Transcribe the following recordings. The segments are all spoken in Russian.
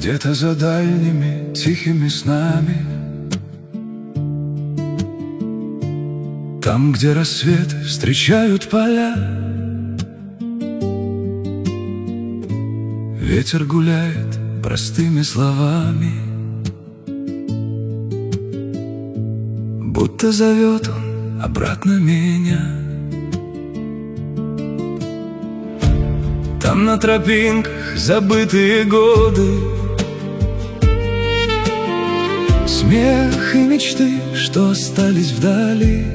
Где-то за дальними тихими снами, там, где рассветы встречают поля, ветер гуляет простыми словами, будто зовет он обратно меня. Там на тропинках забытые годы, смех и мечты, что остались вдали.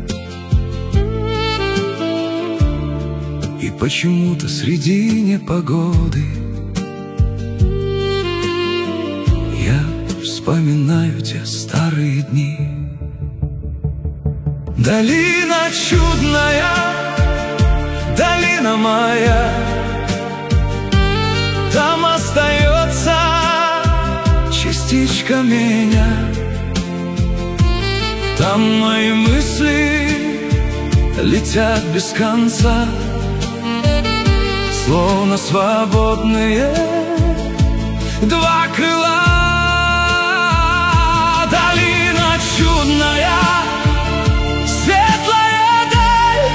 И почему-то среди непогоды я вспоминаю те старые дни. Долина чудная, долина моя, там остается частичка меня. Там мои мысли летят без конца, словно свободные два крыла. Долина чудная, светлая даль,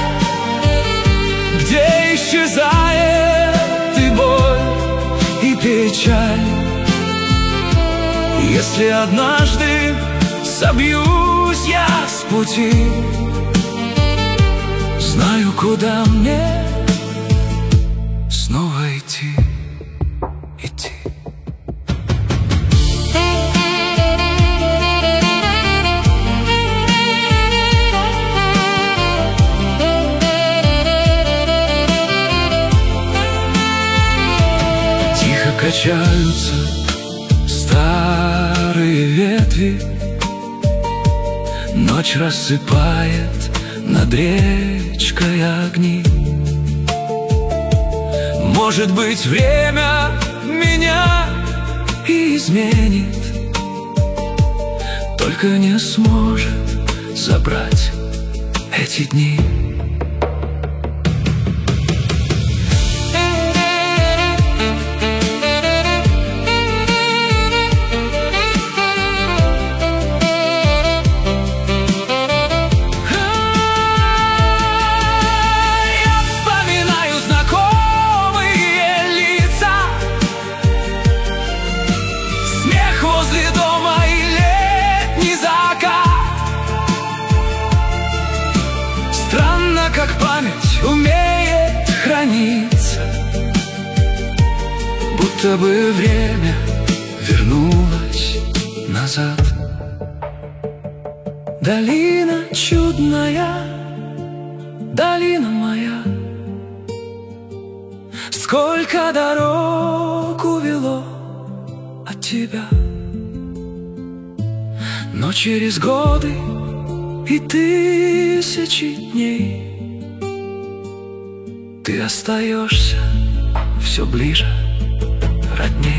где исчезает и боль, и печаль. Если однажды собьюсь я с пути, знаю, куда мне снова идти. Тихо качаются старые ветви, ночь рассыпает над речкой огни. Может быть, время меня и изменит, только не сможет забрать эти дни. Возле дома и летний закат. Странно, как память умеет храниться, будто бы время вернулось назад. Долина чудная, долина моя, сколько дорог увело от тебя. Но через годы и тысячи дней ты остаешься все ближе, родней.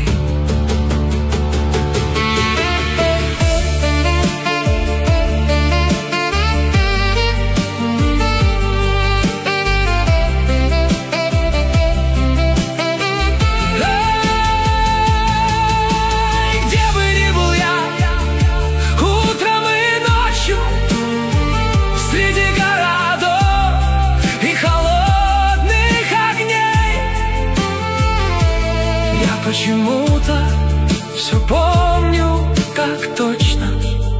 Почему-то все помню, как точно,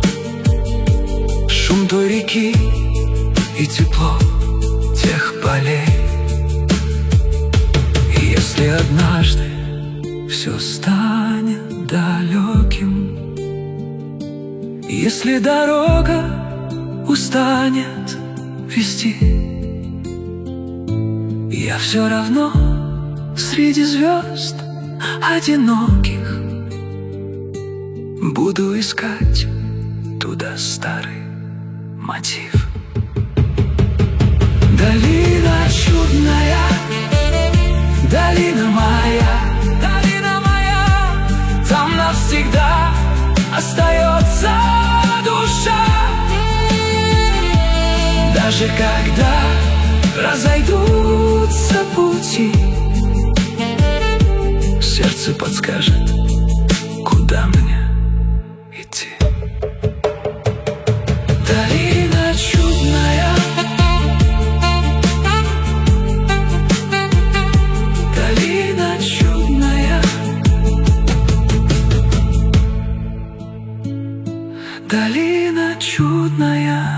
шум той реки и тепло тех полей. И если однажды все станет далеким, если дорога устанет вести, я все равно среди звезд одиноких буду искать туда старый мотив. Долина чудная, долина моя, там навсегда остается душа. Даже когда разойдутся пути, сердце подскажет Долина чудная,